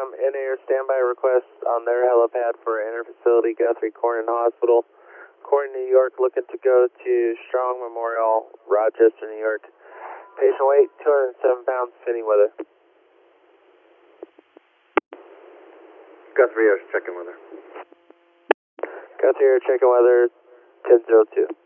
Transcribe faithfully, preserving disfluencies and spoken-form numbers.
um, N A R standby request on their helipad for inter-facility Guthrie Corning Hospital. Corning, New York, looking to go to Strong Memorial, Rochester, New York. Patient weight, two hundred seven pounds, fitting weather. Guthrie Air's checking weather. Guthrie Air, checking weather, ten zero two.